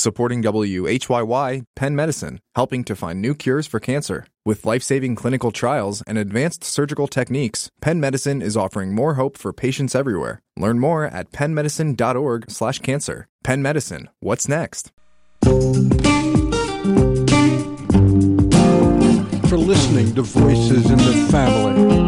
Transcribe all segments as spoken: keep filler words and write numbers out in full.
Supporting W H Y Y, Penn Medicine, helping to find new cures for cancer. With life-saving clinical trials and advanced surgical techniques, Penn Medicine is offering more hope for patients everywhere. Learn more at penn medicine dot org slash cancer. Penn Medicine, what's next? For listening to Voices in the Family.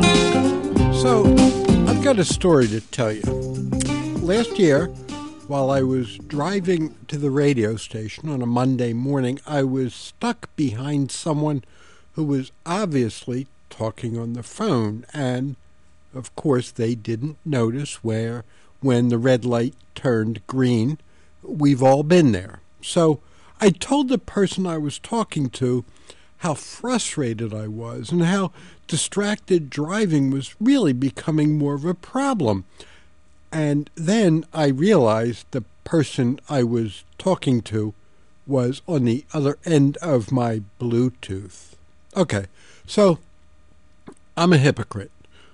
So, I've got a story to tell you. Last year, while I was driving to the radio station on a Monday morning, I was stuck behind someone who was obviously talking on the phone, and of course they didn't notice where when the red light turned green. We've all been there. So I told the person I was talking to how frustrated I was and how distracted driving was really becoming more of a problem. And then I realized the person I was talking to was on the other end of my Bluetooth. Okay, so I'm a hypocrite.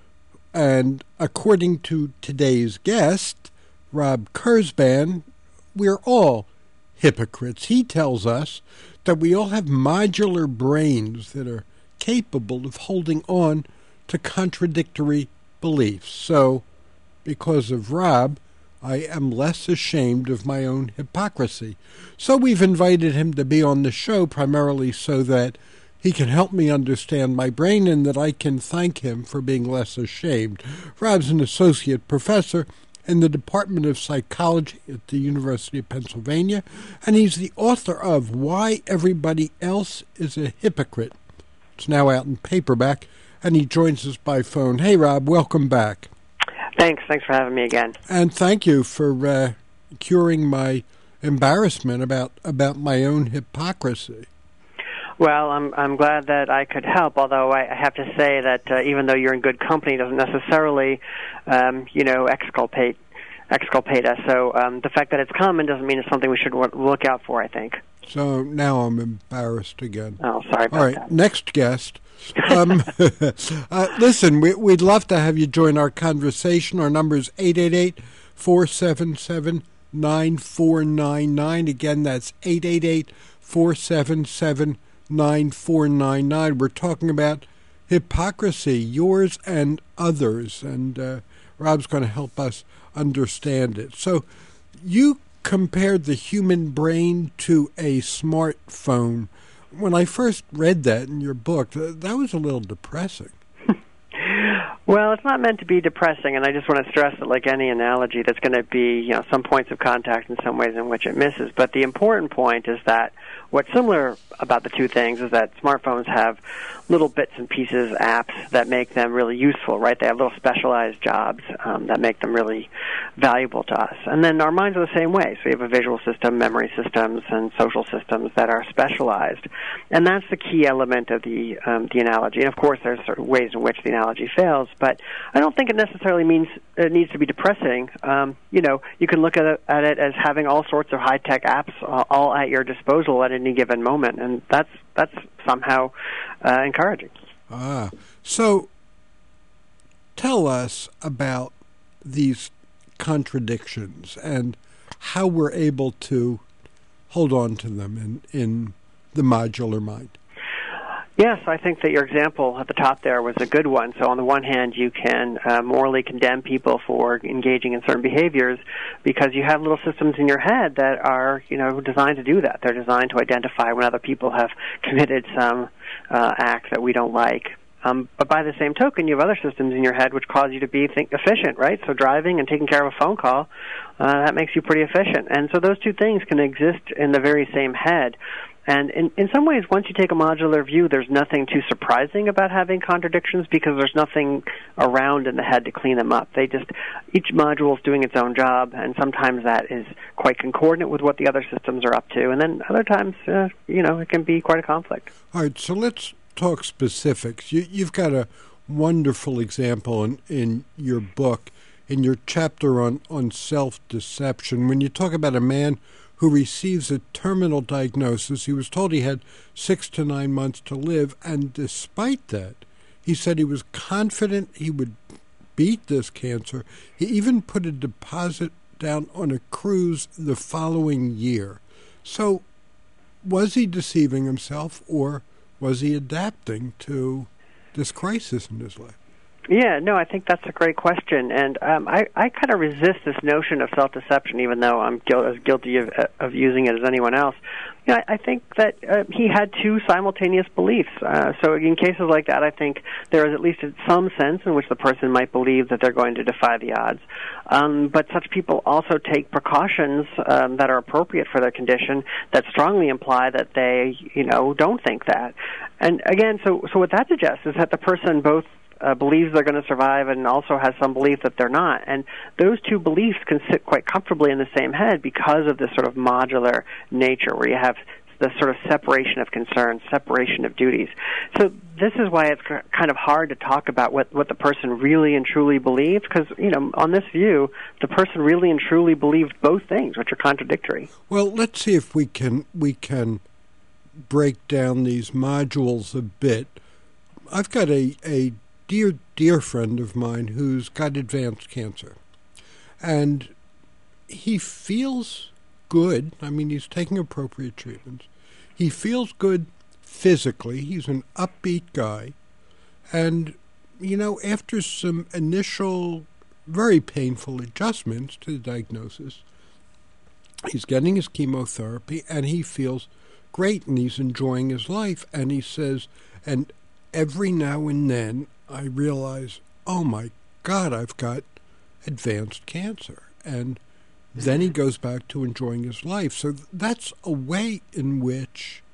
And according to today's guest, Rob Kurzban, we're all hypocrites. He tells us that we all have modular brains that are capable of holding on to contradictory beliefs. So, because of Rob, I am less ashamed of my own hypocrisy. So we've invited him to be on the show primarily so that he can help me understand my brain and that I can thank him for being less ashamed. Rob's an associate professor in the Department of Psychology at the University of Pennsylvania, and he's the author of Why Everybody Else is a Hypocrite. It's now out in paperback, and he joins us by phone. Hey, Rob, welcome back. Thanks. Thanks for having me again. And thank you for uh, curing my embarrassment about, about my own hypocrisy. Well, I'm I'm glad that I could help, although I have to say that uh, even though you're in good company, doesn't necessarily, um, you know, exculpate exculpate us. So um, the fact that it's common doesn't mean it's something we should w- look out for, I think. So now I'm embarrassed again. Oh, sorry about All right, that. Next guest. Um, uh, listen, we, we'd love to have you join our conversation. Our number is eight eight eight, four seven seven, nine four nine nine. Again, that's eight eight eight, four seven seven, nine four nine nine. We're talking about hypocrisy, yours and others, and uh, Rob's going to help us understand it. So you compared the human brain to a smartphone. When I first read that in your book, that was a little depressing. Well, it's not meant to be depressing, and I just want to stress that, like any analogy, there's going to be, you know, some points of contact and some ways in which it misses. But the important point is that what's similar about the two things is that smartphones have little bits and pieces, apps that make them really useful, right? They have little specialized jobs um, that make them really valuable to us. And then our minds are the same way. So we have a visual system, memory systems, and social systems that are specialized. And that's the key element of the um, the analogy. And, of course, there's sort of ways in which the analogy fails, but I don't think it necessarily means it needs to be depressing. Um, you know, you can look at it, at it as having all sorts of high-tech apps uh, all at your disposal at any given moment, and that's that's somehow uh, encouraging. Ah, so tell us about these contradictions and how we're able to hold on to them in, in the modular mind. Yes, I think that your example at the top there was a good one. So on the one hand, you can uh, morally condemn people for engaging in certain behaviors because you have little systems in your head that are, you know, designed to do that. They're designed to identify when other people have committed some uh, act that we don't like. Um, but by the same token, you have other systems in your head which cause you to be think, efficient, right? So driving and taking care of a phone call, uh, that makes you pretty efficient. And so those two things can exist in the very same head. And in, in some ways, once you take a modular view, there's nothing too surprising about having contradictions because there's nothing around in the head to clean them up. They just, each module is doing its own job, and sometimes that is quite concordant with what the other systems are up to. And then other times, uh, you know, it can be quite a conflict. All right, so let's talk specifics. You, you've got a wonderful example in, in your book, in your chapter on, on self-deception, when you talk about a man who receives a terminal diagnosis. He was told he had six to nine months to live, and despite that, he said he was confident he would beat this cancer. He even put a deposit down on a cruise the following year. So was he deceiving himself, or was he adapting to this crisis in his life? Yeah, no, I think that's a great question, and um, I, I kind of resist this notion of self-deception, even though I'm guil- as guilty of, of using it as anyone else. You know, I, I think that uh, he had two simultaneous beliefs. Uh, so in cases like that, I think there is at least some sense in which the person might believe that they're going to defy the odds. Um, but such people also take precautions um, that are appropriate for their condition that strongly imply that they, you know, don't think that. And again, so so what that suggests is that the person both Uh, believes they're going to survive and also has some belief that they're not. And those two beliefs can sit quite comfortably in the same head because of this sort of modular nature where you have the sort of separation of concerns, separation of duties. So this is why it's kind of hard to talk about what, what the person really and truly believes because, you know, on this view, the person really and truly believed both things, which are contradictory. Well, let's see if we can we can break down these modules a bit. I've got a, a dear, dear friend of mine who's got advanced cancer. And he feels good. I mean, he's taking appropriate treatments. He feels good physically. He's an upbeat guy. And, you know, after some initial, very painful adjustments to the diagnosis, he's getting his chemotherapy, and he feels great, and he's enjoying his life. And he says, and every now and then, I realize, oh my God, I've got advanced cancer. And then he goes back to enjoying his life. So that's a way in which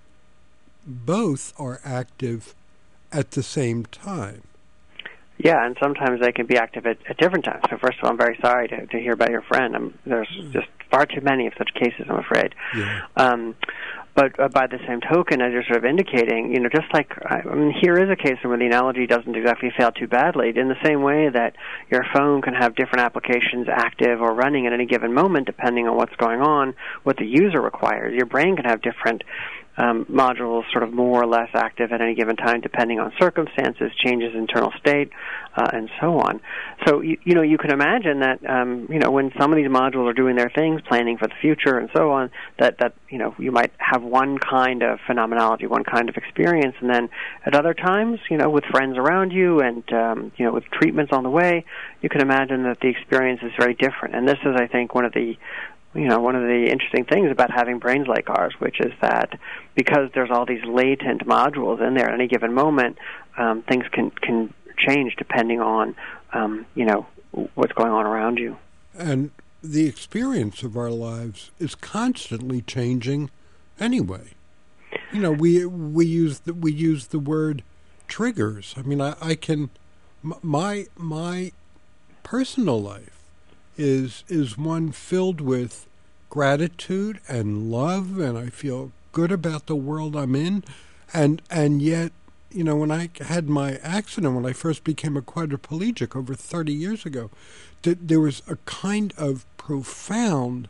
both are active at the same time. Yeah, and sometimes they can be active at, at different times. So first of all, I'm very sorry to, to hear about your friend. I'm, there's just far too many of such cases, I'm afraid. Yeah. Um, but uh, by the same token, as you're sort of indicating, you know, just like, I mean, here is a case where the analogy doesn't exactly fail too badly. In the same way that your phone can have different applications active or running at any given moment, depending on what's going on, what the user requires, your brain can have different Um, modules sort of more or less active at any given time depending on circumstances, changes in internal state, uh, and so on. So, you, you know, you can imagine that, um, you know, when some of these modules are doing their things, planning for the future and so on, that, that, you know, you might have one kind of phenomenology, one kind of experience, and then at other times, you know, with friends around you and, um, you know, with treatments on the way, you can imagine that the experience is very different. And this is, I think, one of the You know, one of the interesting things about having brains like ours, which is that because there's all these latent modules in there at any given moment, um, things can, can change depending on, um, you know, what's going on around you. And the experience of our lives is constantly changing anyway. You know, we we use the, we use the word triggers. I mean, I, I can, my my personal life is is one filled with gratitude and love, and I feel good about the world I'm in, and and yet, you know, when I had my accident, when I first became a quadriplegic over thirty years ago, th- there was a kind of profound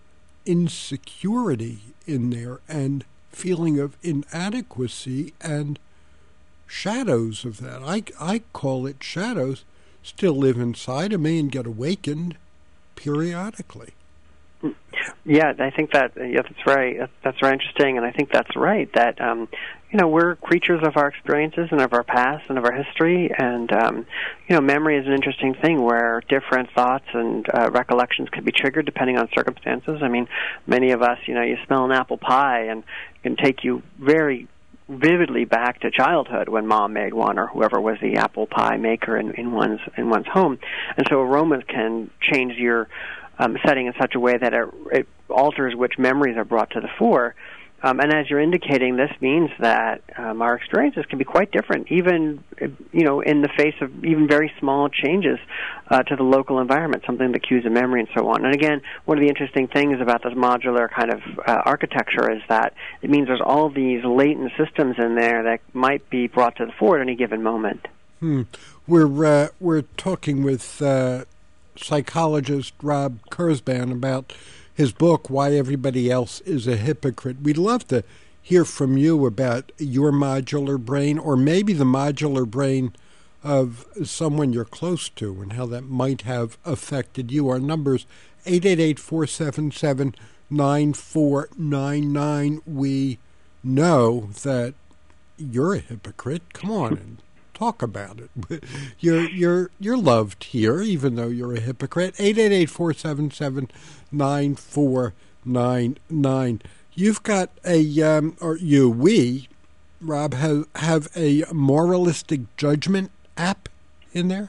insecurity in there and feeling of inadequacy and shadows of that. I, I call it shadows, still live inside of me and get awakened periodically. Yeah, I think that yeah, that's very that's very interesting, and I think that's right. That um, you know, we're creatures of our experiences and of our past and of our history, and um, you know, memory is an interesting thing where different thoughts and uh, recollections can be triggered depending on circumstances. I mean, many of us, you know, you smell an apple pie and it can take you very vividly back to childhood when mom made one or whoever was the apple pie maker in, in one's in one's home, and so aromas can change your Um, setting in such a way that it, it alters which memories are brought to the fore. Um, and as you're indicating, this means that um, our experiences can be quite different, even, you know, in the face of even very small changes uh, to the local environment, something that cues a memory and so on. And again, one of the interesting things about this modular kind of uh, architecture is that it means there's all these latent systems in there that might be brought to the fore at any given moment. Hmm. We're uh, we're talking with Uh psychologist Rob Kurzban about his book, Why Everybody Else is a Hypocrite. We'd love to hear from you about your modular brain, or maybe the modular brain of someone you're close to and how that might have affected you. Our number's eight eight eight, four seven seven, nine four nine nine. We know that you're a hypocrite. Come on and talk about it. You're you're you're loved here, even though you're a hypocrite. eight eight eight, four seven seven, nine four nine nine. You've got a um, or you we, Rob, have have a moralistic judgment app in there.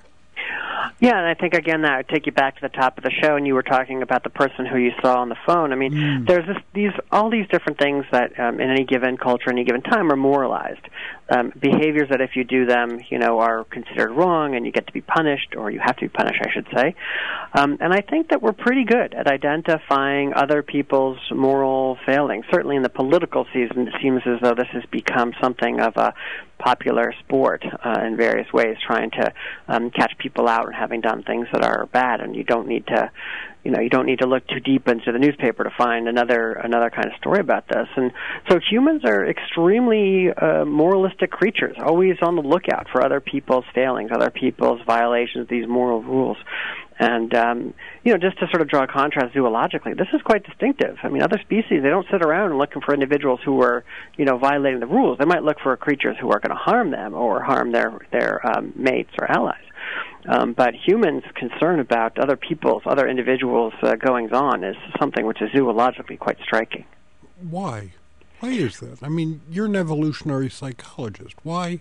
Yeah, and I think, again, that would take you back to the top of the show, and you were talking about the person who you saw on the phone. I mean, mm. there's this, these all these different things that um, in any given culture, any given time, are moralized. Um, behaviors that if you do them, you know, are considered wrong, and you get to be punished, or you have to be punished, I should say. Um, and I think that we're pretty good at identifying other people's moral failings. Certainly in the political season, it seems as though this has become something of a popular sport uh, in various ways, trying to um, catch people out and having done things that are bad, and you don't need to, you know, you don't need to look too deep into the newspaper to find another another kind of story about this. And so humans are extremely uh, moralistic creatures, always on the lookout for other people's failings, other people's violations of these moral rules. And, um, you know, just to sort of draw a contrast zoologically, this is quite distinctive. I mean, other species, they don't sit around looking for individuals who are, you know, violating the rules. They might look for creatures who are going to harm them or harm their, their um, mates or allies. Um, but humans' concern about other people's, other individuals' uh, goings-on is something which is zoologically quite striking. Why? Why is that? I mean, you're an evolutionary psychologist. Why?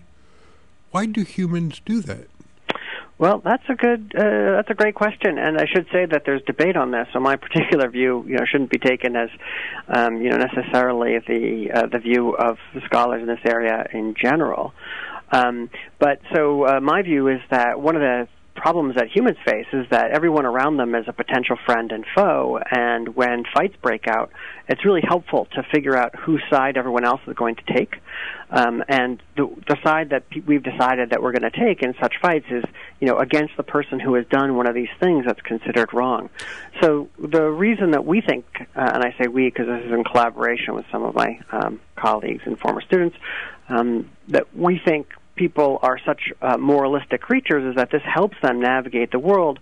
Why do humans do that? Well, that's a good, uh, that's a great question, and I should say that there's debate on this. So my particular view, you know, shouldn't be taken as, um, you know, necessarily the uh, the view of the scholars in this area in general. Um, but so uh, my view is that one of the problems that humans face is that everyone around them is a potential friend and foe, and when fights break out, it's really helpful to figure out whose side everyone else is going to take. Um, and the, the side that pe- we've decided that we're going to take in such fights is, you know, against the person who has done one of these things that's considered wrong. So the reason that we think, uh, and I say we because this is in collaboration with some of my um, colleagues and former students, um, that we think people are such uh, moralistic creatures is that this helps them navigate the world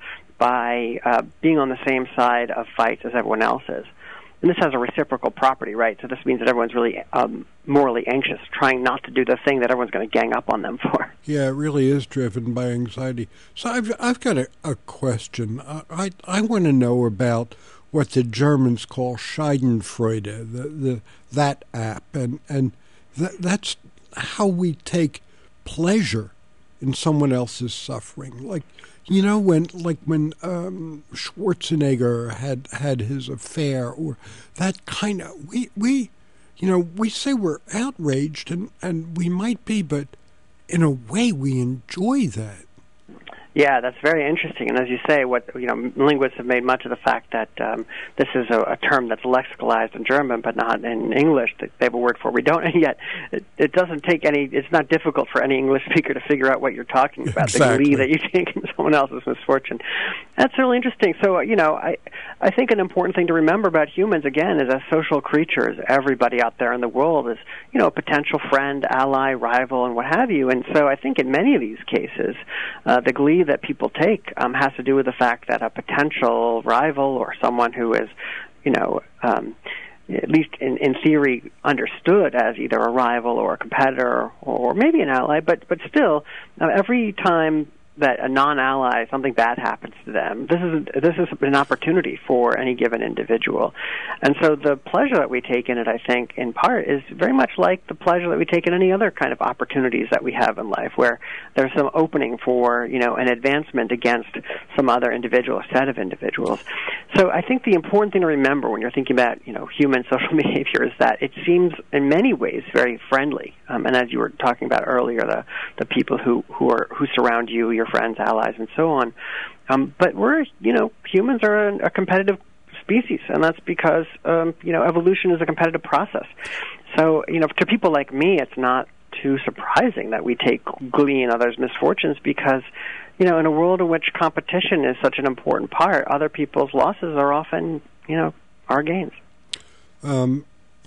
by uh, being on the same side of fights as everyone else is. And this has a reciprocal property, right? So this means that everyone's really um, morally anxious, trying not to do the thing that everyone's going to gang up on them for. Yeah, it really is driven by anxiety. So I've I've got a, a question. I I, I want to know about what the Germans call Schadenfreude, the, the that app, and and that, that's how we take pleasure in someone else's suffering. Like, you know, when like when um, Schwarzenegger had had his affair, or that kind of, we we, you know, we say we're outraged, and and we might be, but in a way we enjoy that. Yeah, that's very interesting. And as you say, what you know, linguists have made much of the fact that um, this is a, a term that's lexicalized in German, but not in English. They have a word for it. We don't, and yet it, it doesn't take any. It's not difficult for any English speaker to figure out what you're talking about. Exactly. The glee that you take in someone else's misfortune. That's really interesting. So, you know, I I think an important thing to remember about humans, again, is as social creatures, everybody out there in the world is, you know, a potential friend, ally, rival, and what have you. And so I think in many of these cases, uh, the glee that people take um, has to do with the fact that a potential rival or someone who is, you know, um, at least in, in theory understood as either a rival or a competitor or maybe an ally, but but still, uh, every time that a non-ally, something bad happens to them, this is this is an opportunity for any given individual. And so the pleasure that we take in it, I think, in part, is very much like the pleasure that we take in any other kind of opportunities that we have in life, where there's some opening for, you know, an advancement against some other individual, set of individuals. So I think the important thing to remember when you're thinking about, you know, human social behavior is that it seems in many ways very friendly. Um, and as you were talking about earlier, the, the people who, who are who surround you, your friends, allies, and so on. Um, but we're, you know, humans are a, a competitive species, and that's because, um, you know, evolution is a competitive process. So, you know, to people like me, it's not too surprising that we take glee in others' misfortunes because, you know, in a world in which competition is such an important part, other people's losses are often, you know, our gains. Um,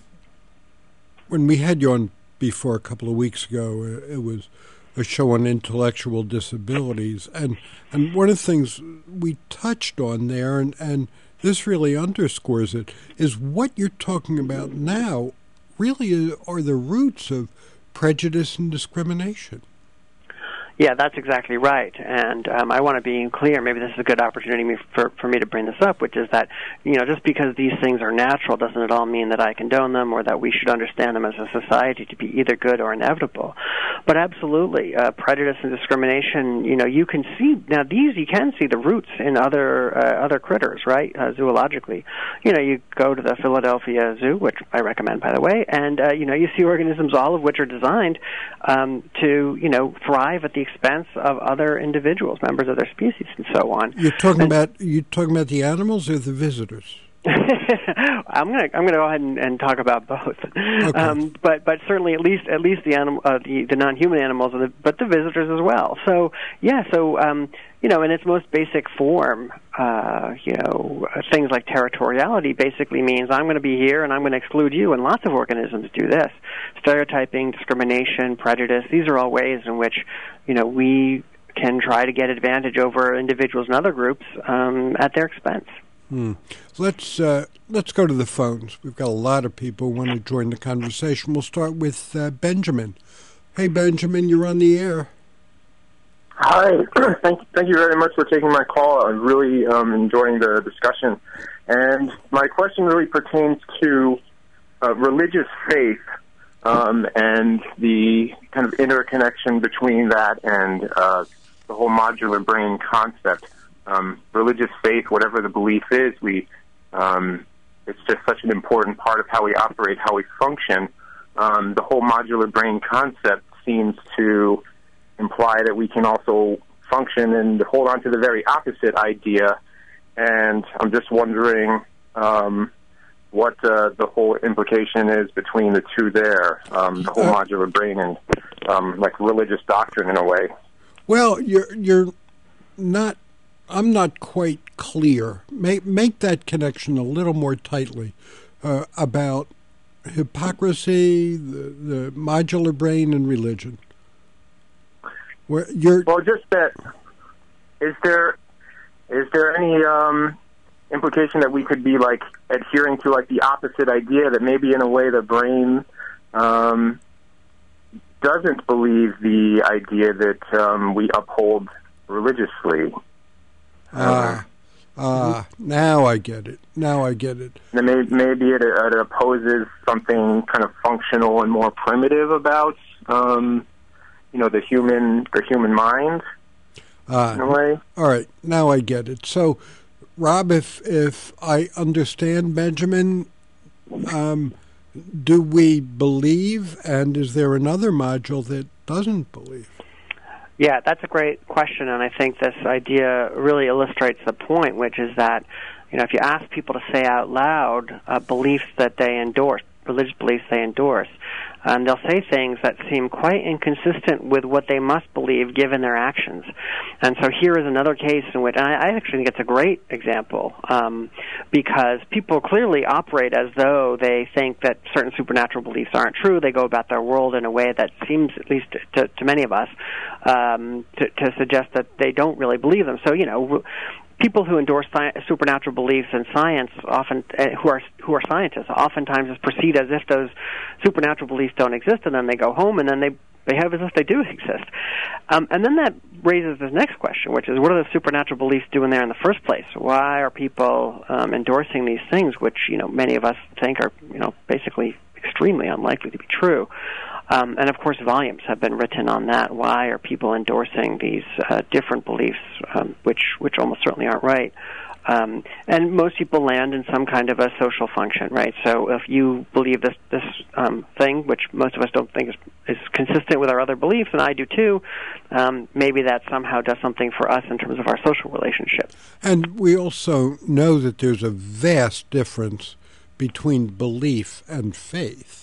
when we had you on before a couple of weeks ago, it was a show on intellectual disabilities, and and one of the things we touched on there, and, and this really underscores it, is what you're talking about now really are the roots of prejudice and discrimination. Yeah, that's exactly right. And um, I want to be clear, maybe this is a good opportunity for, for me to bring this up, which is that, you know, just because these things are natural doesn't at all mean that I condone them or that we should understand them as a society to be either good or inevitable. But absolutely, uh, prejudice and discrimination, you know, you can see, now these, you can see the roots in other uh, other critters, right, uh, zoologically. You know, you go to the Philadelphia Zoo, which I recommend, by the way, and, uh, you know, you see organisms, all of which are designed um, to, you know, thrive at the expense of other individuals, members of their species, and so on. You're talking and, about you talking about the animals or the visitors? I'm gonna I'm gonna go ahead and, and talk about both. Okay. Um, but but certainly at least at least the animal uh, the the non-human animals, and the, but the visitors as well. So yeah, so um, you know, in its most basic form, uh, you know, things like territoriality basically means I'm going to be here and I'm going to exclude you, and lots of organisms do this. Stereotyping, discrimination, prejudice, these are all ways in which, you know, we can try to get advantage over individuals and other groups um, at their expense. Hmm. Let's uh, let's go to the phones. We've got a lot of people who want to join the conversation. We'll start with uh, Benjamin. Hey, Benjamin, you're on the air. Hi. thank, thank you very much for taking my call. I'm really um, enjoying the discussion. And my question really pertains to uh, religious faith um, and the kind of interconnection between that and uh, the whole modular brain concept. Um, religious faith, whatever the belief is, we um, it's just such an important part of how we operate, how we function. Um, the whole modular brain concept seems to imply that we can also function and hold on to the very opposite idea. And I'm just wondering um, what uh, the whole implication is between the two there, um, the whole uh, modular brain and um, like religious doctrine in a way. Well, you're you're not. I'm not quite clear. Make make that connection a little more tightly uh, about hypocrisy, the, the modular brain, and religion. Where you're well, just that. Is there is there any um, implication that we could be like adhering to like the opposite idea that maybe in a way the brain um, doesn't believe the idea that um, we uphold religiously? Ah, uh, uh, now I get it. Now I get it. Then maybe, maybe it, it opposes something kind of functional and more primitive about, um, you know, the human the human mind. Uh, in a way. All right, now I get it. So, Rob, if if I understand Benjamin, um, do we believe, and is there another module that doesn't believe? Yeah, that's a great question, and I think this idea really illustrates the point, which is that, you know, if you ask people to say out loud uh, beliefs that they endorse, religious beliefs they endorse, um, they'll say things that seem quite inconsistent with what they must believe given their actions. And so here is another case in which, and I, I actually think it's a great example, um, because people clearly operate as though they think that certain supernatural beliefs aren't true. They go about their world in a way that seems, at least to, to many of us, um, to, to suggest that they don't really believe them. So, you know, people who endorse sci- supernatural beliefs in science, often uh, who are who are scientists, oftentimes is perceived as if those supernatural beliefs don't exist, and then they go home and then they behave as if they do exist. Um, and then that raises this next question, which is, what are the supernatural beliefs doing there in the first place? Why are people um, endorsing these things, which, you know, many of us think are, you know, basically extremely unlikely to be true? Um, and, of course, volumes have been written on that. Why are people endorsing these uh, different beliefs, um, which which almost certainly aren't right? Um, and most people land in some kind of a social function, right? So if you believe this this um, thing, which most of us don't think is, is consistent with our other beliefs, and I do too, um, maybe that somehow does something for us in terms of our social relationship. And we also know that there's a vast difference between belief and faith.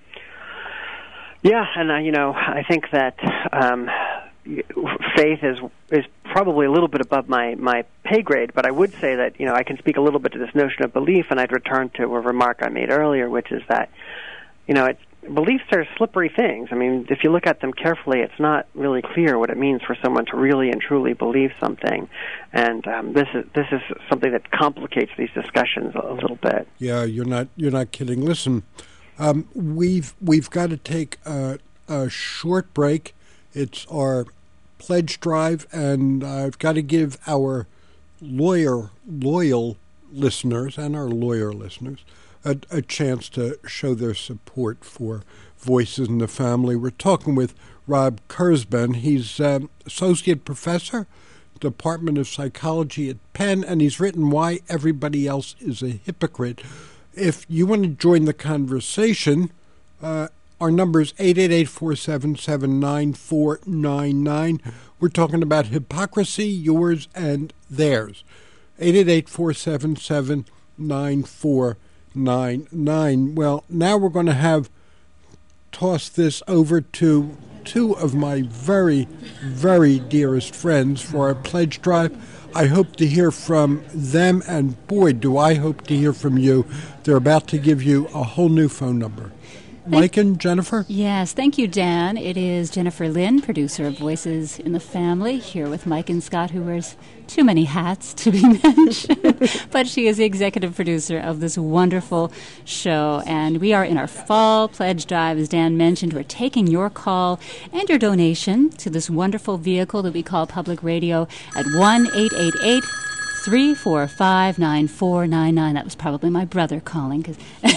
Yeah, and uh, you know, I think that um, faith is is probably a little bit above my, my pay grade, but I would say that, you know, I can speak a little bit to this notion of belief, and I'd return to a remark I made earlier, which is that, you know, it's beliefs are slippery things. I mean, if you look at them carefully, it's not really clear what it means for someone to really and truly believe something. And um, this is this is something that complicates these discussions a little bit. Yeah, you're not you're not kidding. Listen, um, we've we've got to take a, a short break. It's our pledge drive, and I've got to give our lawyer loyal listeners and our lawyer listeners A, a chance to show their support for Voices in the Family. We're talking with Rob Kurzban. He's um, Associate Professor, Department of Psychology at Penn, and he's written Why Everybody Else is a Hypocrite. If you want to join the conversation, uh, our number is eight eight eight, four seven seven, nine four nine nine. We're talking about hypocrisy, yours and theirs. eight eight eight, four seven seven, nine four nine nine. Well, now we're going to have toss this over to two of my very, very dearest friends for our pledge drive. I hope to hear from them, and boy, do I hope to hear from you. They're about to give you a whole new phone number. Mike and Jennifer? Yes, thank you, Dan. It is Jennifer Lynn, producer of Voices in the Family, here with Mike and Scott, who wears too many hats to be mentioned. But she is the executive producer of this wonderful show. And we are in our fall pledge drive, as Dan mentioned. We're taking your call and your donation to this wonderful vehicle that we call Public Radio at one eight eight eight, three four five, nine four nine nine. That was probably my brother calling, because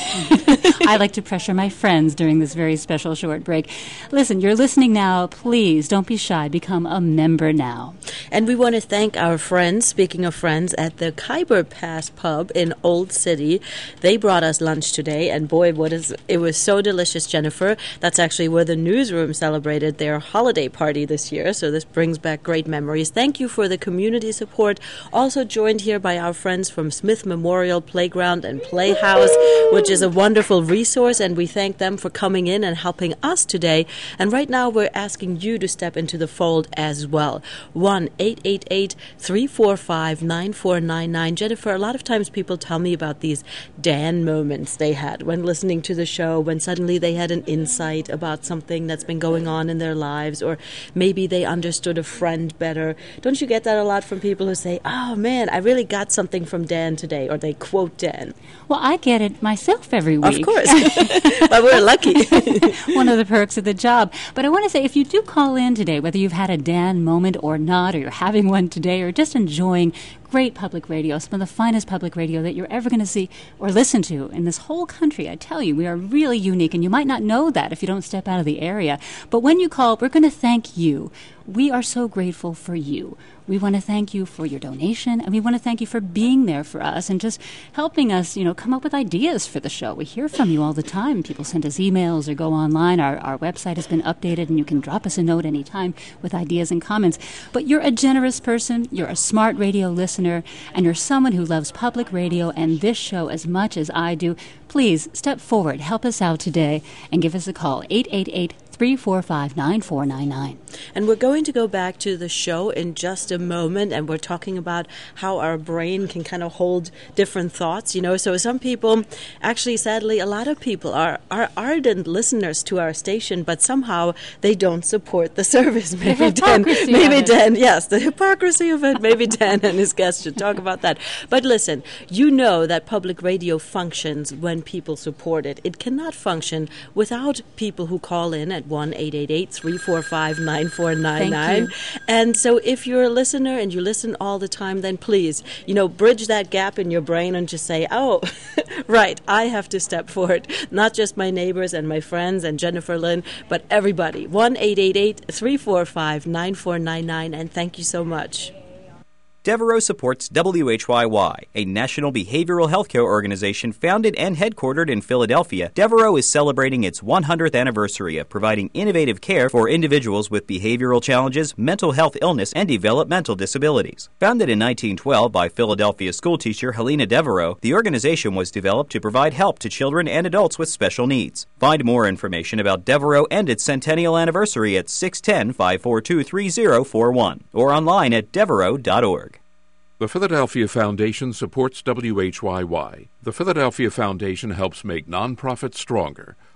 I like to pressure my friends during this very special short break. Listen, you're listening now. Please don't be shy. Become a member now. And we want to thank our friends, speaking of friends, at the Khyber Pass Pub in Old City. They brought us lunch today, and boy, what is it was so delicious, Jennifer. That's actually where the newsroom celebrated their holiday party this year, so this brings back great memories. Thank you for the community support. Also joined here by our friends from Smith Memorial Playground and Playhouse, which is a wonderful resource, and we thank them for coming in and helping us today. And right now we're asking you to step into the fold as well. one eight eight eight, three four five, nine four nine nine. Jennifer, a lot of times people tell me about these Dan moments they had when listening to the show, when suddenly they had an insight about something that's been going on in their lives, or maybe they understood a friend better. Don't you get that a lot from people who say, oh man, I really got something from Dan today, or they quote Dan? Well, I get it myself every week. Of course. But we're lucky. One of the perks of the job. But I want to say, if you do call in today, whether you've had a Dan moment or not, or you're having one today, or just enjoying great public radio, some of the finest public radio that you're ever going to see or listen to in this whole country. I tell you, we are really unique, and you might not know that if you don't step out of the area. But when you call, we're going to thank you. We are so grateful for you. We want to thank you for your donation, and we want to thank you for being there for us and just helping us, you know, come up with ideas for the show. We hear from you all the time. People send us emails or go online. Our, our website has been updated, and you can drop us a note anytime with ideas and comments. But you're a generous person, you're a smart radio listener, and you're someone who loves public radio and this show as much as I do. Please step forward, help us out today, and give us a call, eight eight eight, three four five, nine four nine nine. And we're going to go back to the show in just a moment, and we're talking about how our brain can kind of hold different thoughts, you know. So some people, actually, sadly, a lot of people are, are ardent listeners to our station, but somehow they don't support the service. Maybe Dan, maybe Dan, yes, the hypocrisy of it. Maybe Dan and his guests should talk about that. But listen, you know that public radio functions when people support it. It cannot function without people who call in at one eight eight eight, three four five, nine four nine nine. And so if you're a listener and you listen all the time, then please, you know, bridge that gap in your brain and just say, oh, right, I have to step forward. Not just my neighbors and my friends and Jennifer Lynn, but everybody. one eight eight eight, three four five, nine four nine nine. And thank you so much. Devereaux supports W H Y Y, a national behavioral healthcare organization founded and headquartered in Philadelphia. Devereaux is celebrating its one hundredth anniversary of providing innovative care for individuals with behavioral challenges, mental health illness, and developmental disabilities. Founded in nineteen twelve by Philadelphia schoolteacher Helena Devereaux, the organization was developed to provide help to children and adults with special needs. Find more information about Devereaux and its centennial anniversary at six one zero, five four two, three zero four one or online at devereaux dot org. The Philadelphia Foundation supports W H Y Y. The Philadelphia Foundation helps make nonprofits stronger.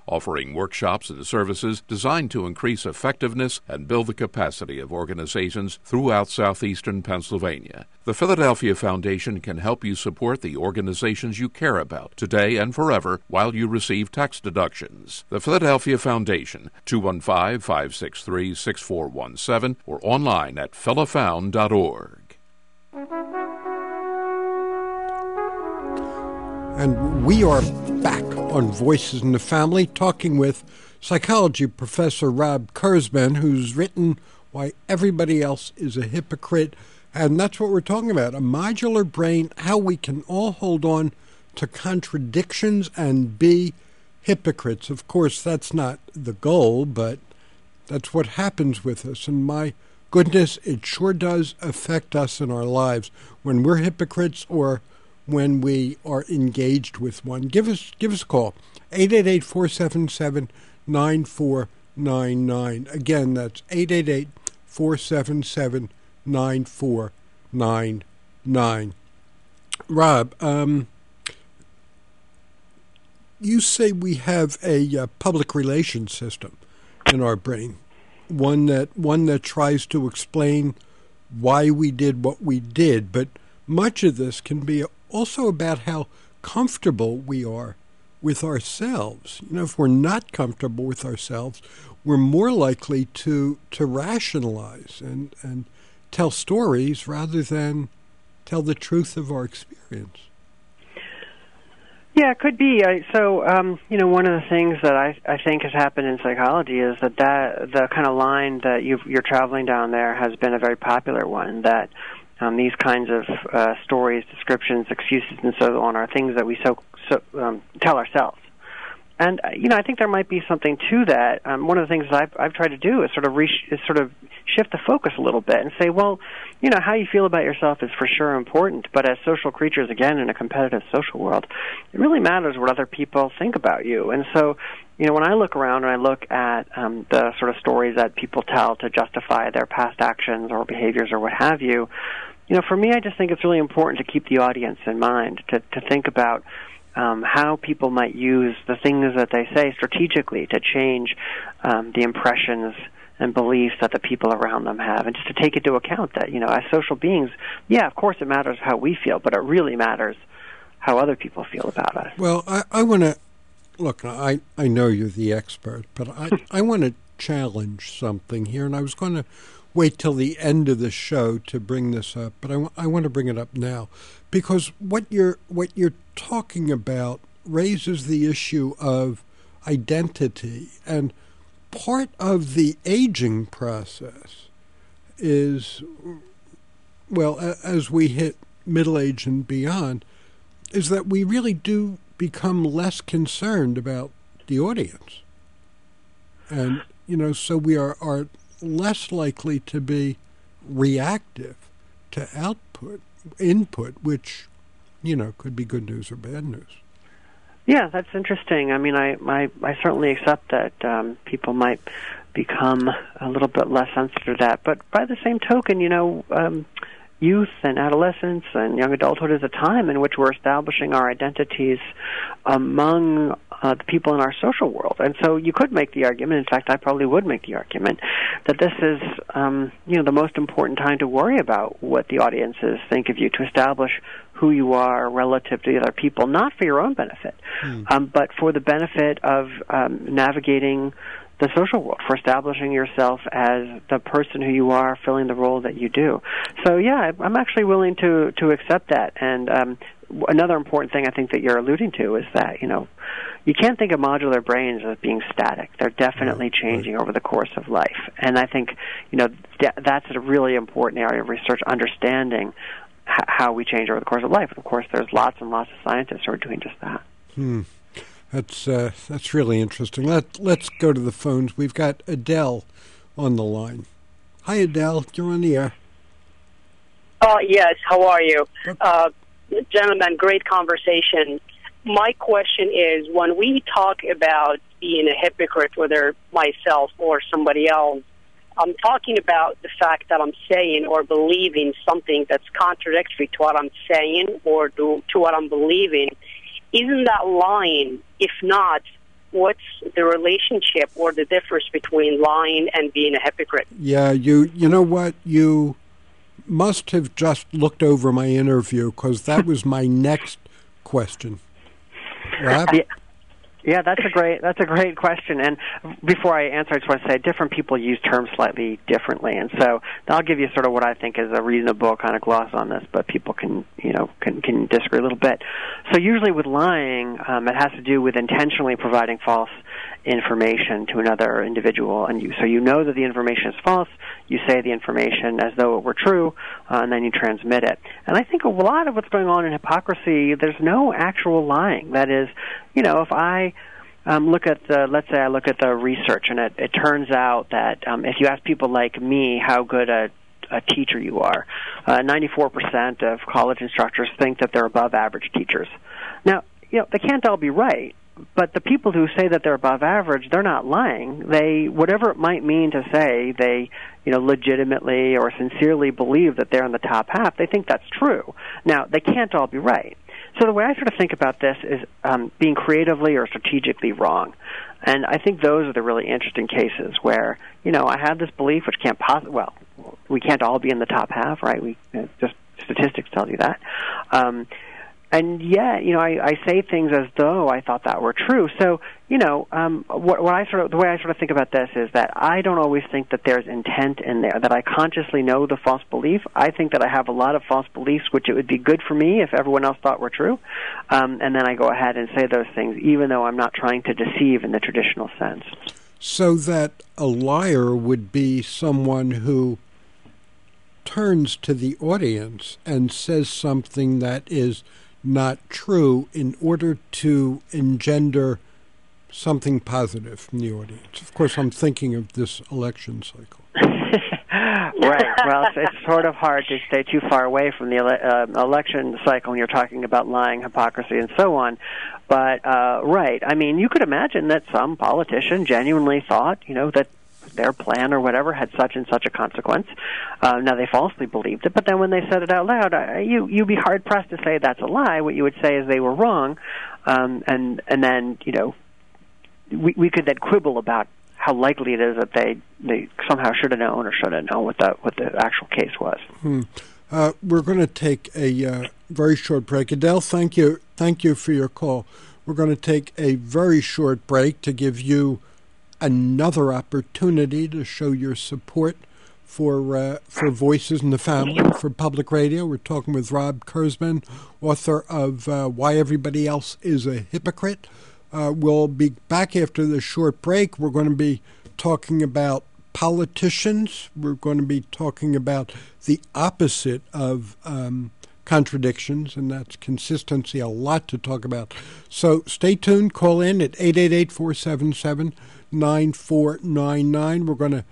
offering workshops and services designed to increase effectiveness and build the capacity of organizations throughout southeastern Pennsylvania. The Philadelphia Foundation can help you support the organizations you care about today and forever while you receive tax deductions. The Philadelphia Foundation, two one five, five six three, six four one seven or online at philafound dot org. And we are back on Voices in the Family, talking with psychology professor Rob Kurzban, who's written Why Everybody Else is a Hypocrite. And that's what we're talking about, a modular brain, how we can all hold on to contradictions and be hypocrites. Of course, that's not the goal, but that's what happens with us. And my goodness, it sure does affect us in our lives when we're hypocrites or when we are engaged with one. Give us give us a call, eight eight eight, four seven seven, nine four nine nine. Again, that's eight eight eight, four seven seven, nine four nine nine. Rob, um, you say we have a uh, public relations system in our brain, one that one that tries to explain why we did what we did, but much of this can be also about how comfortable we are with ourselves. You know, if we're not comfortable with ourselves, we're more likely to to rationalize and, and tell stories rather than tell the truth of our experience. Yeah, it could be. I, so, um, you know, one of the things that I, I think has happened in psychology is that, that the kind of line that you've, you're traveling down there has been a very popular one, that Um, these kinds of uh, stories, descriptions, excuses, and so on are things that we so, so um, tell ourselves. And uh, you know, I think there might be something to that. Um, one of the things that I've, I've tried to do is sort of re- is sort of shift the focus a little bit and say, well, you know, how you feel about yourself is for sure important, but as social creatures, again, in a competitive social world, it really matters what other people think about you. And so, you know, when I look around and I look at um, the sort of stories that people tell to justify their past actions or behaviors or what have you, you know, for me, I just think it's really important to keep the audience in mind, to, to think about um, how people might use the things that they say strategically to change um, the impressions and beliefs that the people around them have, and just to take into account that, you know, as social beings, yeah, of course it matters how we feel, but it really matters how other people feel about us. Well, I, I want to, look, I, I know you're the expert, but I, I want to challenge something here, and I was going to wait till the end of the show to bring this up, but I, w- I want to bring it up now, because what you're what you're talking about raises the issue of identity, and part of the aging process is, well, a- as we hit middle age and beyond, is that we really do become less concerned about the audience, and you know, so we are are. less likely to be reactive to output, input, which, you know, could be good news or bad news. Yeah, that's interesting. I mean, I I, I certainly accept that um, people might become a little bit less sensitive to that. But by the same token, you know, um, youth and adolescence and young adulthood is a time in which we're establishing our identities among uh, the people in our social world. And so you could make the argument, in fact, I probably would make the argument, that this is, um, you know, the most important time to worry about what the audiences think of you, to establish who you are relative to the other people, not for your own benefit, mm. um, but for the benefit of um, navigating the social world, for establishing yourself as the person who you are, filling the role that you do. So, yeah, I'm actually willing to, to accept that. And um, another important thing I think that you're alluding to is that, you know, you can't think of modular brains as being static. They're definitely changing over the course of life. And I think, you know, that's a really important area of research, understanding h- how we change over the course of life. And, of course, there's lots and lots of scientists who are doing just that. Hmm. That's uh, that's really interesting. Let, let's go to the phones. We've got Adele on the line. Hi, Adele. You're on the air. Oh, yes. How are you? Uh, gentlemen, great conversation. My question is, when we talk about being a hypocrite, whether myself or somebody else, I'm talking about the fact that I'm saying or believing something that's contradictory to what I'm saying or to, to what I'm believing. Isn't that lying? If not, what's the relationship or the difference between lying and being a hypocrite? Yeah, you you know what? You must have just looked over my interview, because that was my next question. Rob? Yeah. Yeah, that's a great that's a great question. And before I answer, I just want to say different people use terms slightly differently, and so I'll give you sort of what I think is a reasonable kind of gloss on this, but people can you know can can disagree a little bit. So usually with lying, um, it has to do with intentionally providing false information to another individual, and you so you know that the information is false. You say the information as though it were true, uh, and then you transmit it. And I think a lot of what's going on in hypocrisy, there's no actual lying. That is, you know, if I um, look at the, let's say I look at the research, and it, it turns out that um, if you ask people like me how good a a teacher you are, uh, ninety-four percent of college instructors think that they're above average teachers. Now, you know, they can't all be right, but the people who say that they're above average, they're not lying. They, whatever it might mean to say, they, you know, legitimately or sincerely believe that they're in the top half. They think that's true. Now, they can't all be right. So the way I sort of think about this is um, being creatively or strategically wrong. And I think those are the really interesting cases where, you know, I have this belief which can't possibly, well, we can't all be in the top half, right? We uh, just statistics tell you that. Um, and yet, you know, I, I say things as though I thought that were true. So, you know, um, what, what I sort of the way I sort of think about this is that I don't always think that there's intent in there, that I consciously know the false belief. I think that I have a lot of false beliefs which it would be good for me if everyone else thought were true, um, and then I go ahead and say those things, even though I'm not trying to deceive in the traditional sense. So that a liar would be someone who turns to the audience and says something that is not true in order to engender something positive from the audience. Of course, I'm thinking of this election cycle. Right. Well, it's, it's sort of hard to stay too far away from the ele- uh, election cycle when you're talking about lying, hypocrisy, and so on. But, uh, right, I mean, you could imagine that some politician genuinely thought, you know, that their plan or whatever had such and such a consequence. Uh, now, they falsely believed it, but then when they said it out loud, uh, you, you'd be hard-pressed to say that's a lie. What you would say is they were wrong, um, and and then, you know, we, we could then quibble about how likely it is that they, they somehow should have known or should have known what the, what the actual case was. Hmm. Uh, we're going to take a uh, very short break. Adele, thank you, thank you for your call. We're going to take a very short break to give you another opportunity to show your support for uh, for Voices in the Family, for public radio. We're talking with Rob Kurzban, author of uh, Why Everybody Else is a Hypocrite. Uh, we'll be back after this short break. We're going to be talking about politicians. We're going to be talking about the opposite of um, contradictions, and that's consistency. A lot to talk about. So stay tuned. Call in at eight eight eight, four seven seven, nine four nine nine. We're going to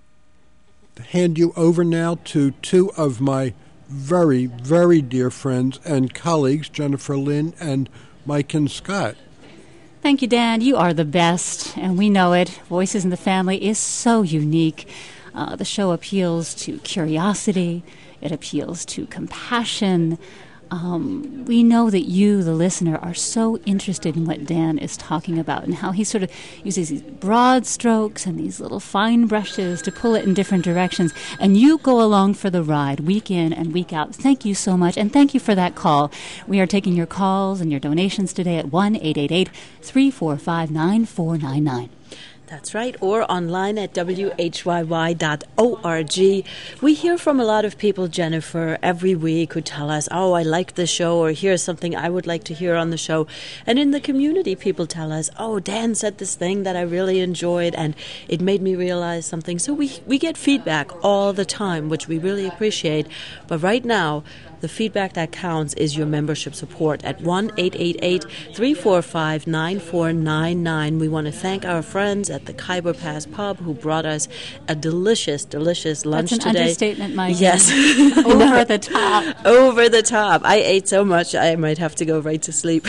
hand you over now to two of my very, very dear friends and colleagues, Jennifer Lynn and Mike and Scott. Thank you, Dan. You are the best, and we know it. Voices in the Family is so unique. Uh, the show appeals to curiosity. It appeals to compassion. Um, we know that you, the listener, are so interested in what Dan is talking about and how he sort of uses these broad strokes and these little fine brushes to pull it in different directions. And you go along for the ride week in and week out. Thank you so much, and thank you for that call. We are taking your calls and your donations today at one eight eight eight, three four five, nine four nine nine. That's right, or online at w h y y dot org. We hear from a lot of people, Jennifer, every week who tell us, oh, I like the show, or here's something I would like to hear on the show. And in the community, people tell us, oh, Dan said this thing that I really enjoyed, and it made me realize something. So we, we get feedback all the time, which we really appreciate. But right now, the feedback that counts is your membership support at one eight eight eight, three four five, nine four nine nine. We want to thank our friends at the Khyber Pass Pub who brought us a delicious, delicious lunch today. That's an today. understatement, Mike. Yes. Over the top. Over the top. I ate so much I might have to go right to sleep.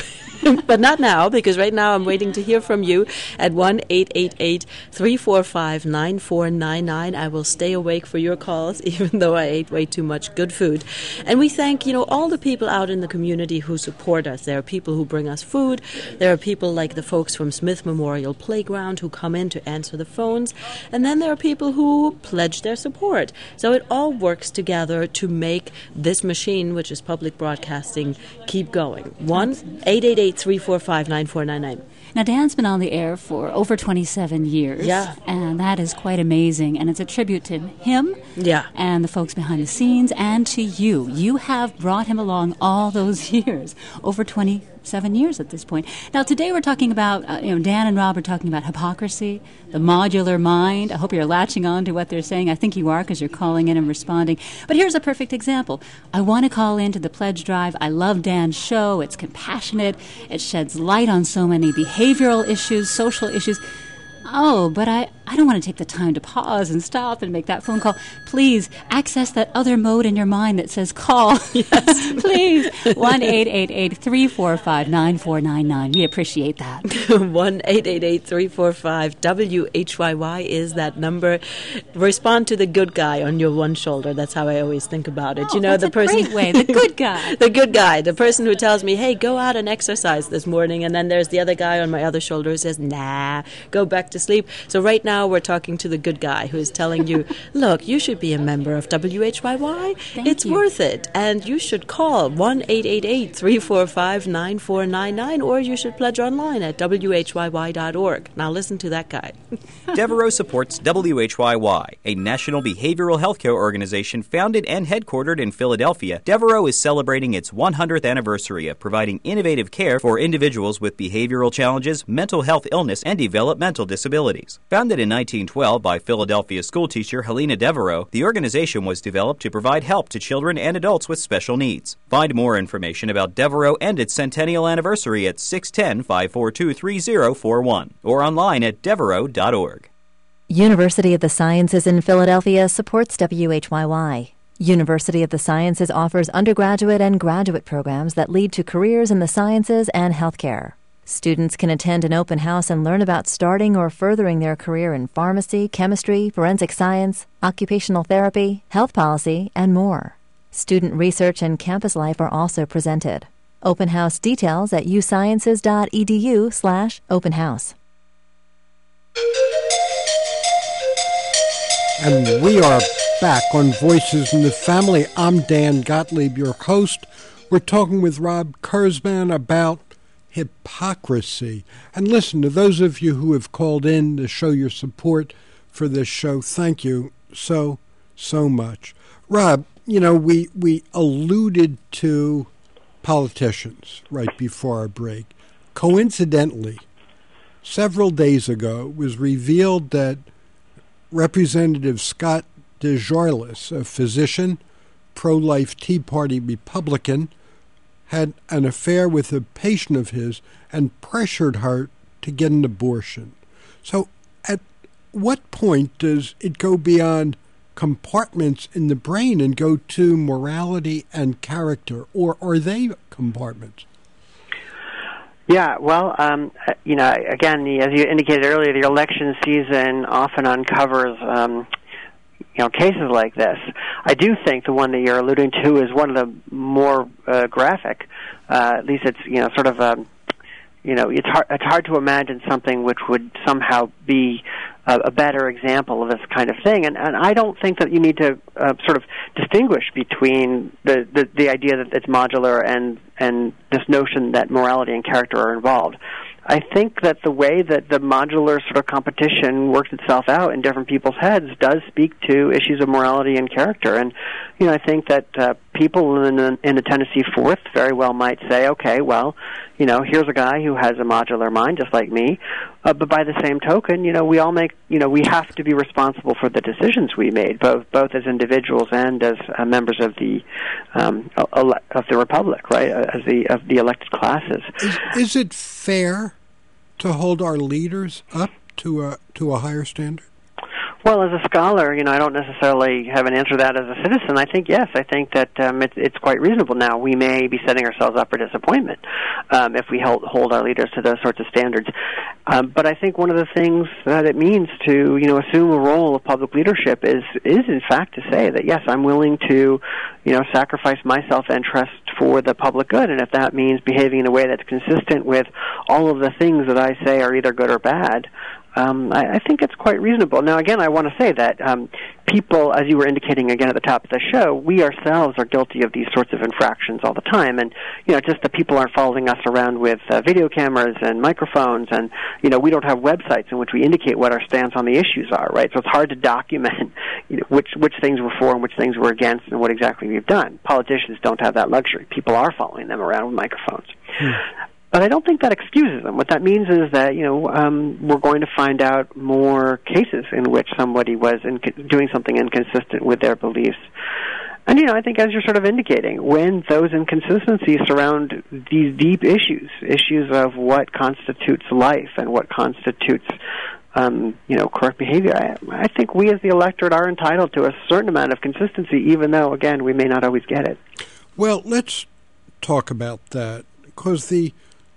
But not now, because right now I'm waiting to hear from you at one eight eight eight, three four five, nine four nine nine. I will stay awake for your calls, even though I ate way too much good food. And we thank, you know, all the people out in the community who support us. There are people who bring us food. There are people like the folks from Smith Memorial Playground who come in to answer the phones. And then there are people who pledge their support. So it all works together to make this machine, which is public broadcasting, keep going. one eight eight eight, three four five, nine four nine nine. Now, Dan's been on the air for over twenty-seven years. Yeah. And that is quite amazing. And it's a tribute to him yeah. and the folks behind the scenes and to you. You have brought him along all those years, over twenty-seven years at this point. Now, today we're talking about, uh, you know, Dan and Rob are talking about hypocrisy, the modular mind. I hope you're latching on to what they're saying. I think you are, because you're calling in and responding. But here's a perfect example. I want to call in to the pledge drive. I love Dan's show. It's compassionate. It sheds light on so many behavioral issues, social issues. Oh, but I, I don't want to take the time to pause and stop and make that phone call. Please access that other mode in your mind that says call. Yes. Please. one eight eight eight, three four five, nine four nine nine. We appreciate that. one eight eight eight, three four five, W H Y Y is that number. Respond to the good guy on your one shoulder. That's how I always think about it. Oh, you know, that's the a person great way. The good guy. The good guy. The person who tells me, hey, go out and exercise this morning. And then there's the other guy on my other shoulder who says, nah, go back to sleep. So right now we're talking to the good guy who is telling you, look, you should be a member of W H Y Y. Thank it's you. worth it. And you should call one eight eight eight, three four five, nine four nine nine, or you should pledge online at W H Y Y dot org. Now listen to that guy. Devereaux supports W H Y Y, a national behavioral healthcare organization founded and headquartered in Philadelphia. Devereaux is celebrating its one hundredth anniversary of providing innovative care for individuals with behavioral challenges, mental health illness, and developmental disabilities. Founded in nineteen twelve by Philadelphia schoolteacher Helena Devereaux, the organization was developed to provide help to children and adults with special needs. Find more information about Devereaux and its centennial anniversary at six one zero, five four two, three zero four one or online at devereaux dot org. University of the Sciences in Philadelphia supports W H Y Y. University of the Sciences offers undergraduate and graduate programs that lead to careers in the sciences and healthcare. Students can attend an open house and learn about starting or furthering their career in pharmacy, chemistry, forensic science, occupational therapy, health policy, and more. Student research and campus life are also presented. Open house details at u sciences dot e d u slash open house. And we are back on Voices in the Family. I'm Dan Gottlieb, your host. We're talking with Rob Kurzban about hypocrisy. And listen, to those of you who have called in to show your support for this show, thank you so, so much. Rob, you know, we, we alluded to politicians right before our break. Coincidentally, several days ago, it was revealed that Representative Scott DeJarlis, a physician, pro-life Tea Party Republican, had an affair with a patient of his and pressured her to get an abortion. So at what point does it go beyond compartments in the brain and go to morality and character, or are they compartments? Yeah, well, um, you know, again, the, as you indicated earlier, the election season often uncovers um, you know, cases like this. I do think the one that you're alluding to is one of the more uh, graphic. Uh, at least it's, you know, sort of, um, you know, it's hard, it's hard to imagine something which would somehow be a, a better example of this kind of thing. And, and I don't think that you need to uh, sort of distinguish between the, the, the idea that it's modular and, and this notion that morality and character are involved. I think that the way that the modular sort of competition works itself out in different people's heads does speak to issues of morality and character. And, you know, I think that uh, people in the, in the Tennessee Fourth very well might say, okay, well, you know, here's a guy who has a modular mind just like me. Uh, but by the same token, you know, we all make, you know, we have to be responsible for the decisions we made, both both as individuals and as uh, members of the um, ele- of the republic, right? As the of the elected classes. Is, is it fair to hold our leaders up to a to a higher standard? Well, as a scholar, you know, I don't necessarily have an answer to that as a citizen. I think, yes, I think that um, it's, it's quite reasonable now. We may be setting ourselves up for disappointment um, if we hold, hold our leaders to those sorts of standards. Um, but I think one of the things that it means to, you know, assume a role of public leadership is, is in fact, to say that, yes, I'm willing to, you know, sacrifice my self-interest for the public good. And if that means behaving in a way that's consistent with all of the things that I say are either good or bad, Um, I, I think it's quite reasonable. Now, again, I want to say that um, people, as you were indicating again at the top of the show, we ourselves are guilty of these sorts of infractions all the time. And, you know, just that people aren't following us around with uh, video cameras and microphones, and, you know, we don't have websites in which we indicate what our stance on the issues are, right? So it's hard to document, you know, which, which things we're for and which things we're against and what exactly we've done. Politicians don't have that luxury. People are following them around with microphones. Hmm. But I don't think that excuses them. What that means is that, you know, um, we're going to find out more cases in which somebody was inc- doing something inconsistent with their beliefs. And, you know, I think as you're sort of indicating, when those inconsistencies surround these deep issues, issues of what constitutes life and what constitutes, um, you know, correct behavior, I, I think we as the electorate are entitled to a certain amount of consistency, even though, again, we may not always get it. Well, let's talk about that, because the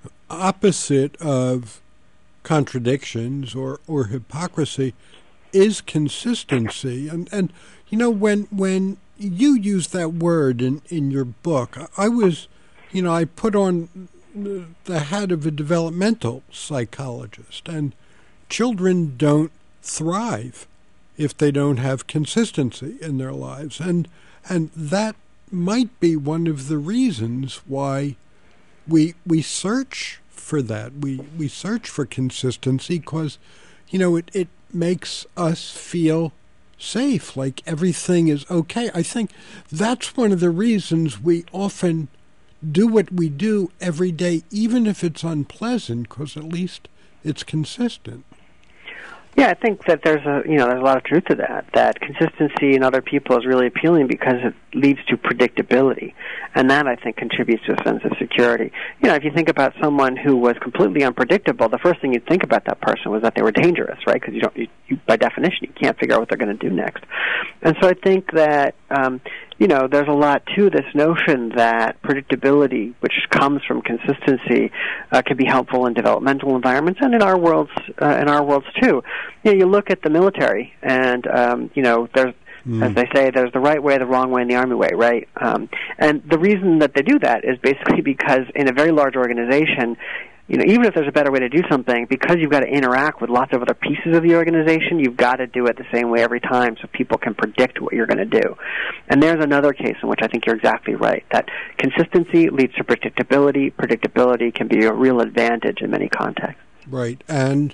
opposite of contradictions or, or hypocrisy is consistency. And, and you know, when when you use that word in, in your book, I was, you know, I put on the hat of a developmental psychologist, and children don't thrive if they don't have consistency in their lives. And and that might be one of the reasons why We we search for that. We we search for consistency because, you know, it, it makes us feel safe, like everything is okay. I think that's one of the reasons we often do what we do every day, even if it's unpleasant, because at least it's consistent. Yeah, I think that there's a you know there's a lot of truth to that. That consistency in other people is really appealing because it leads to predictability, and that I think contributes to a sense of security. You know, if you think about someone who was completely unpredictable, the first thing you'd think about that person was that they were dangerous, right? Because you don't, you, you, by definition, you can't figure out what they're going to do next. And so I think that um, you know there's a lot to this notion that predictability, which comes from consistency, uh, can be helpful in developmental environments and in our worlds uh, in our worlds too. You know, you look at the military, and um, you know, there's, mm. as they say, there's the right way, the wrong way, and the Army way, right? Um, and the reason that they do that is basically because in a very large organization, you know, even if there's a better way to do something, because you've got to interact with lots of other pieces of the organization, you've got to do it the same way every time so people can predict what you're going to do. And there's another case in which I think you're exactly right, that consistency leads to predictability. Predictability can be a real advantage in many contexts. Right, and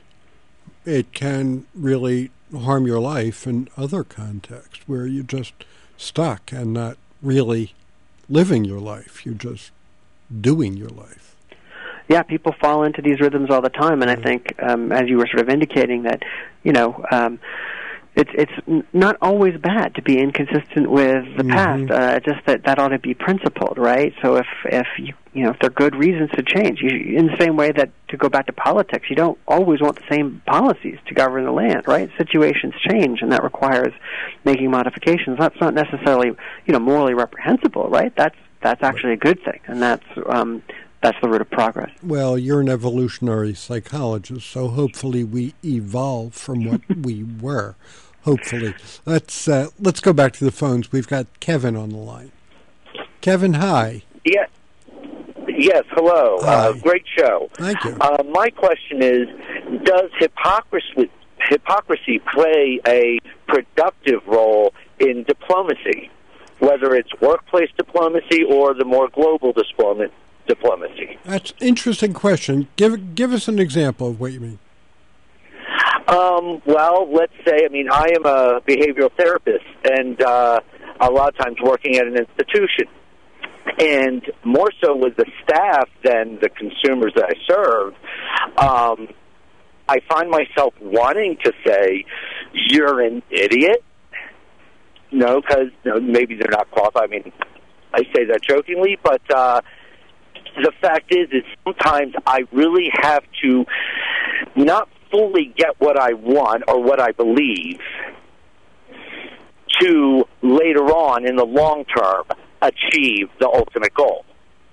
it can really harm your life in other contexts where you're just stuck and not really living your life. You're just doing your life. Yeah, people fall into these rhythms all the time, and I think, um, as you were sort of indicating, that, you know, um, it's it's n- not always bad to be inconsistent with the mm-hmm. past. Uh, just that that ought to be principled, right? So if if you you know if there are good reasons to change, you, in the same way that to go back to politics, you don't always want the same policies to govern the land, right? Situations change, and that requires making modifications. That's not necessarily you know morally reprehensible, right? That's that's actually a good thing, and that's um, that's the root of progress. Well, you're an evolutionary psychologist, so hopefully we evolve from what we were. Hopefully. Let's uh, let's go back to the phones. We've got Kevin on the line. Kevin, hi. Yeah. Yes, hello. Hi. Uh, great show. Thank you. Uh, my question is, does hypocrisy, hypocrisy play a productive role in diplomacy, whether it's workplace diplomacy or the more global diplomacy? diplomacy? That's an interesting question. Give give us an example of what you mean. Um, well, let's say, I mean, I am a behavioral therapist, and uh, a lot of times working at an institution. And more so with the staff than the consumers that I serve, um, I find myself wanting to say, you're an idiot. No, because you know, maybe they're not qualified. I mean, I say that jokingly, but uh, the fact is, is sometimes I really have to not fully get what I want or what I believe, to later on in the long term achieve the ultimate goal.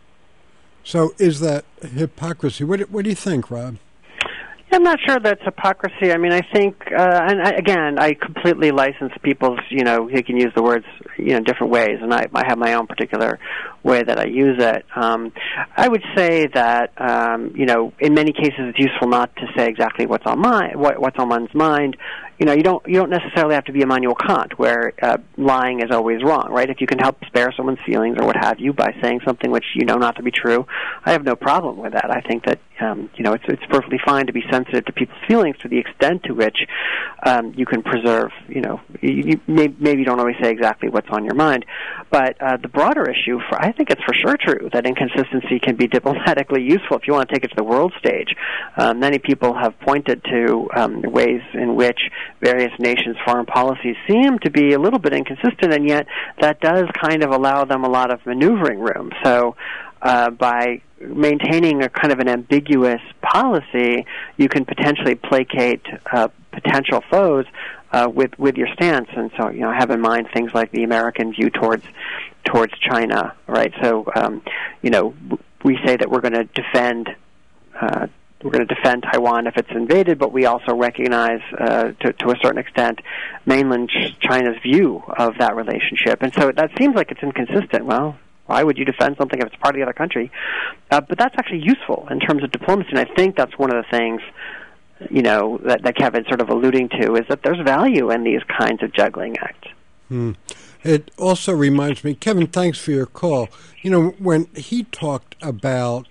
So is that hypocrisy? What, what do you think, Rob? I'm not sure that's hypocrisy. I mean, I think, uh, and I, again, I completely license people's, you know, you can use the words, you know, different ways, and I, I have my own particular way that I use it. Um, I would say that, um, you know, in many cases it's useful not to say exactly what's on my, what, what's on one's mind. You know, you don't you don't necessarily have to be Immanuel Kant, where uh, lying is always wrong, right? If you can help spare someone's feelings or what have you by saying something which you know not to be true, I have no problem with that. I think that um, you know it's it's perfectly fine to be sensitive to people's feelings to the extent to which um, you can preserve. You know, you, you may, maybe you don't always say exactly what's on your mind, but uh, the broader issue, for I think it's for sure true that inconsistency can be diplomatically useful if you want to take it to the world stage. Um, many people have pointed to um, ways in which various nations' foreign policies seem to be a little bit inconsistent, and yet that does kind of allow them a lot of maneuvering room. So uh, by maintaining a kind of an ambiguous policy, you can potentially placate uh, potential foes uh, with with your stance. And so, you know, have in mind things like the American view towards towards China, right? So, um, you know, we say that we're going to defend uh, We're going to defend Taiwan if it's invaded, but we also recognize, uh, to, to a certain extent, mainland China's view of that relationship. And so that seems like it's inconsistent. Well, why would you defend something if it's part of the other country? Uh, but that's actually useful in terms of diplomacy, and I think that's one of the things, you know, that, that Kevin's sort of alluding to, is that there's value in these kinds of juggling acts. Hmm. It also reminds me, Kevin, thanks for your call. You know, when he talked about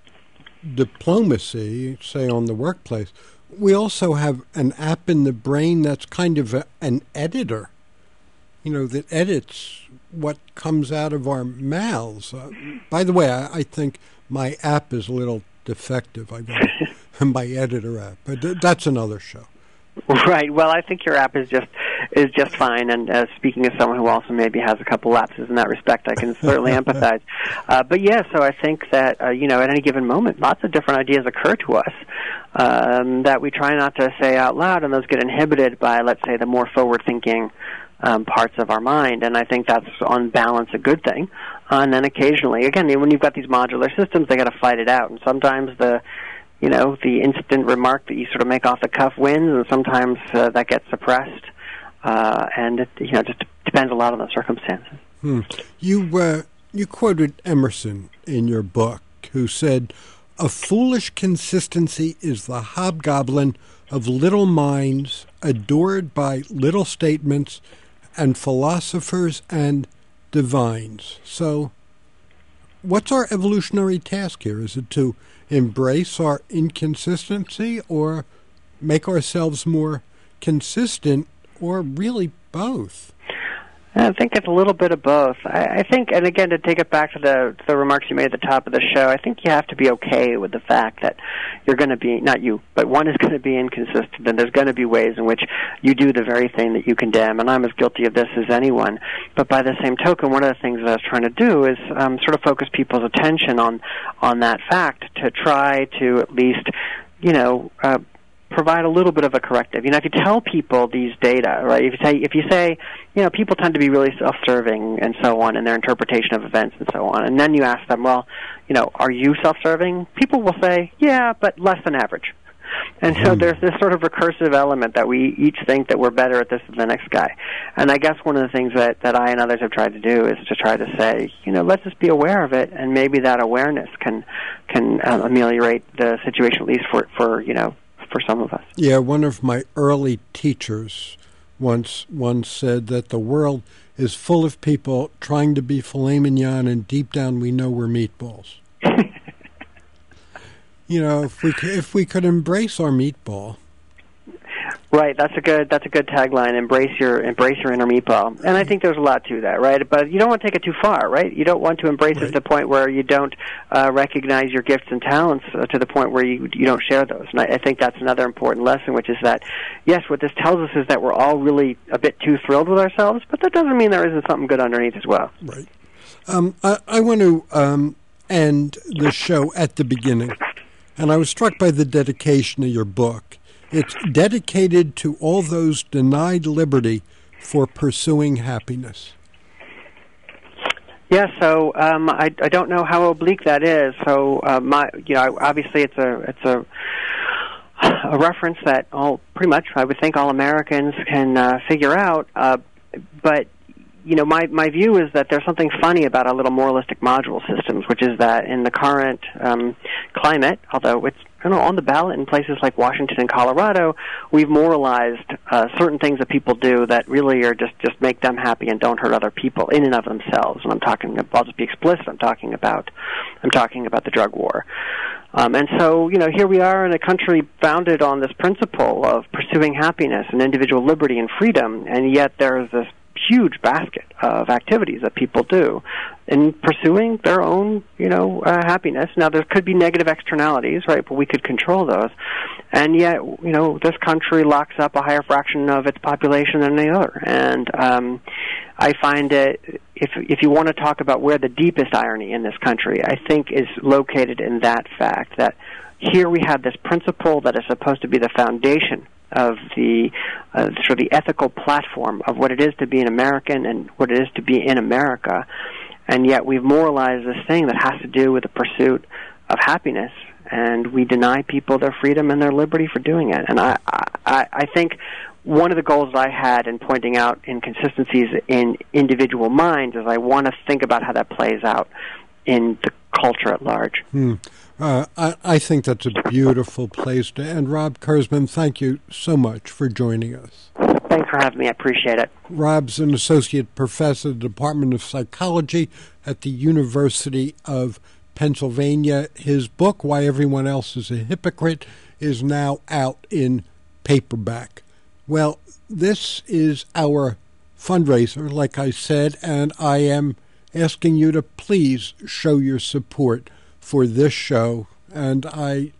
diplomacy, say on the workplace, we also have an app in the brain that's kind of a, an editor, you know, that edits what comes out of our mouths. Uh, by the way, I, I think my app is a little defective. I got my editor app, but th- that's another show. Right. Well, I think your app is just is just fine. And uh, speaking as someone who also maybe has a couple lapses in that respect, I can certainly empathize. Uh, but yeah, so I think that uh, you know, at any given moment, lots of different ideas occur to us um, that we try not to say out loud, and those get inhibited by, let's say, the more forward-thinking um, parts of our mind. And I think that's, on balance, a good thing. Uh, and then occasionally, again, when you've got these modular systems, they got to fight it out. And sometimes the You know, the instant remark that you sort of make off the cuff wins, and sometimes uh, that gets suppressed, uh, and it, you know, just depends a lot on the circumstances. Hmm. You uh, you quoted Emerson in your book, who said, "A foolish consistency is the hobgoblin of little minds, adored by little statements, and philosophers and divines." So, what's our evolutionary task here? Is it to embrace our inconsistency or make ourselves more consistent, or really both? I think it's a little bit of both. I, I think, and again, to take it back to the, to the remarks you made at the top of the show, I think you have to be okay with the fact that you're going to be, not you, but one is going to be inconsistent, and there's going to be ways in which you do the very thing that you condemn, and I'm as guilty of this as anyone. But by the same token, one of the things that I was trying to do is um, sort of focus people's attention on, on that fact, to try to at least, you know, uh, provide a little bit of a corrective. You know, if you tell people these data, right, if you say, if you say, you know, people tend to be really self-serving and so on in their interpretation of events and so on, and then you ask them, well, you know, are you self-serving? People will say, yeah, but less than average. And so mm. there's this sort of recursive element that we each think that we're better at this than the next guy. And I guess one of the things that, that I and others have tried to do is to try to say, you know, let's just be aware of it, and maybe that awareness can can uh, ameliorate the situation, at least for, for you know, for some of us. Yeah, one of my early teachers once once said that the world is full of people trying to be filet mignon, and deep down we know we're meatballs. You know, if we could, if we could embrace our meatball. Right, that's a good that's a good tagline. Embrace your embrace your inner meatball, and I think there's a lot to that, right? But you don't want to take it too far, right? You don't want to embrace right. it to the point where you don't uh, recognize your gifts and talents uh, to the point where you you don't share those. And I, I think that's another important lesson, which is that yes, what this tells us is that we're all really a bit too thrilled with ourselves, but that doesn't mean there isn't something good underneath as well. Right. Um, I, I want to um, end the show at the beginning, and I was struck by the dedication of your book. It's dedicated to all those denied liberty for pursuing happiness? Yeah, so um, I, I don't know how oblique that is. So uh, my, you know, obviously it's a it's a a reference that all pretty much I would think all Americans can uh, figure out. Uh, but you know, my my view is that there's something funny about our little moralistic module systems, which is that in the current um, climate, although it's you know on the ballot in places like Washington and Colorado, we've moralized uh, certain things that people do that really are just just make them happy and don't hurt other people in and of themselves. And I'm talking, I'll just be explicit. I'm talking about, I'm talking about the drug war. Um, and so, you know, here we are in a country founded on this principle of pursuing happiness and individual liberty and freedom, and yet there is this huge basket of activities that people do in pursuing their own, you know, uh, happiness. Now, there could be negative externalities, right, but we could control those. And yet, you know, this country locks up a higher fraction of its population than any other. And um, I find it, if if you want to talk about where the deepest irony in this country, I think is located in that fact that here we have this principle that is supposed to be the foundation of the uh, sort of the ethical platform of what it is to be an American and what it is to be in America, and yet we've moralized this thing that has to do with the pursuit of happiness, and we deny people their freedom and their liberty for doing it. And I, I, I think one of the goals I had in pointing out inconsistencies in individual minds is I want to think about how that plays out in the culture at large. Hmm. Uh, I, I think that's a beautiful place to end. Rob Kurzban, thank you so much for joining us. Thanks for having me. I appreciate it. Rob's an associate professor at the Department of Psychology at the University of Pennsylvania. His book, Why Everyone Else is a Hypocrite, is now out in paperback. Well, this is our fundraiser, like I said, and I am asking you to please show your support for this show. And I,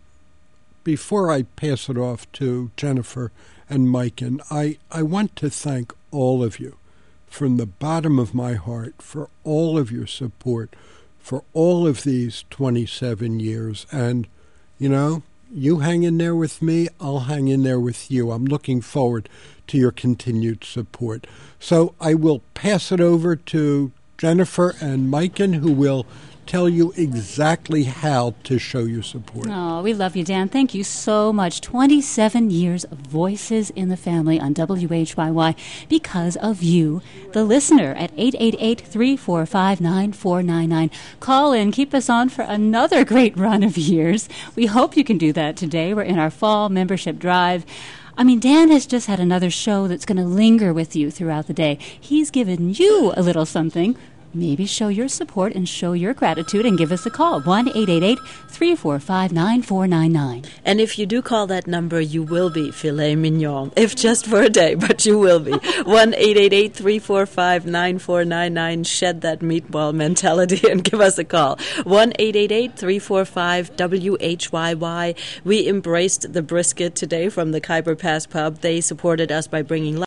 before I pass it off to Jennifer and Mike, and I, I want to thank all of you from the bottom of my heart for all of your support for all of these twenty-seven years. And, you know, you hang in there with me, I'll hang in there with you. I'm looking forward to your continued support. So I will pass it over to Jennifer and Maiken, who will tell you exactly how to show your support. Oh, we love you, Dan. Thank you so much. twenty-seven years of Voices in the Family on W H Y Y because of you, the listener, at eight eight eight, three four five, nine four nine nine. Call in. Keep us on for another great run of years. We hope you can do that today. We're in our fall membership drive. I mean, Dan has just had another show that's going to linger with you throughout the day. He's given you a little something. Maybe show your support and show your gratitude and give us a call, one eight eight eight, three four five, nine four nine nine. And if you do call that number, you will be filet mignon, if just for a day, but you will be. one eight eight eight, three four five, nine four nine nine. Shed that meatball mentality and give us a call. one eight eight eight, three four five, W H Y Y. We embraced the brisket today from the Khyber Pass Pub. They supported us by bringing